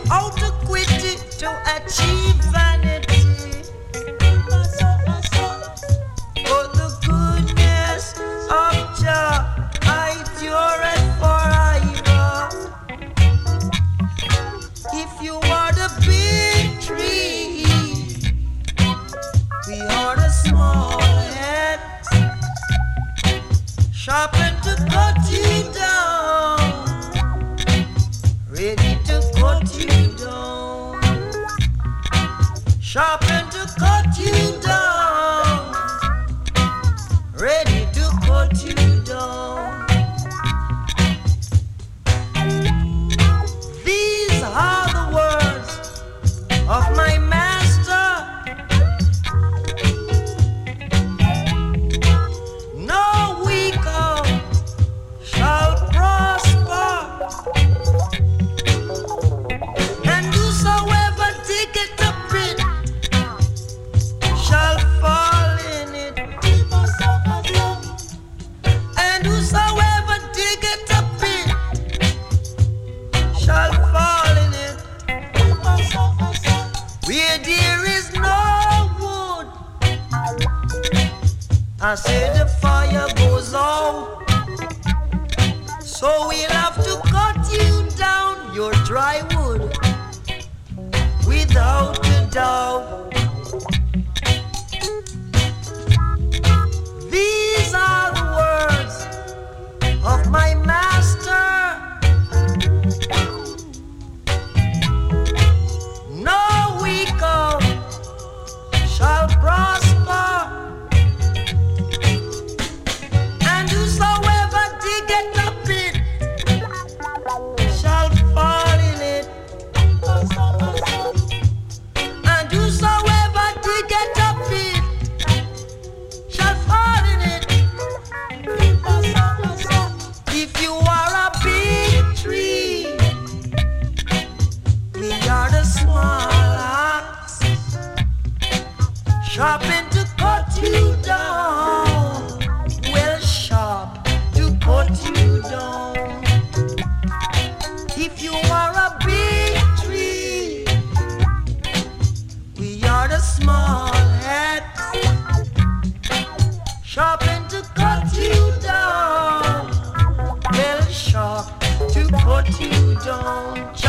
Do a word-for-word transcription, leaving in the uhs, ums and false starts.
how to quit it to achieve vanity. For the goodness of Jah, I endureth forever. If you are the big tree, we are the small heads, sharpened to cut you down, ready to cut you down, sharpened to cut you down, ready to cut you down. These are the words of my master. No weaker shall prosper, and whosoever diggeth a pit shall fall in it, and whosoever diggeth a pit shall fall in it. Where there is no wood, I say the fire goes out. So we'll have to cut you down, your dry wood, without a doubt. These are the words of my master. No weaker shall prosper, and whosoever diggeth a pit shall fall in it, and whosoever diggeth a pit shall fall in it. If you are a big tree, we are the small axe, sharpened to cut you down, well sharp to cut you down. If you are a big tree, we are the small heads, sharpened to cut you down, well sharp to cut you down.